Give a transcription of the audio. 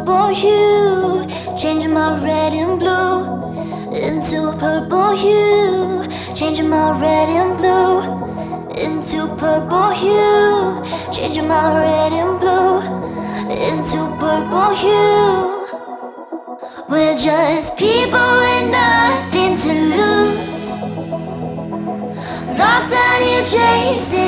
purple hue, changing my red and blue into purple hue, changing my red and blue into purple hue, changing my red and blue into purple hue. We're just people with nothing to lose, lost out here chasing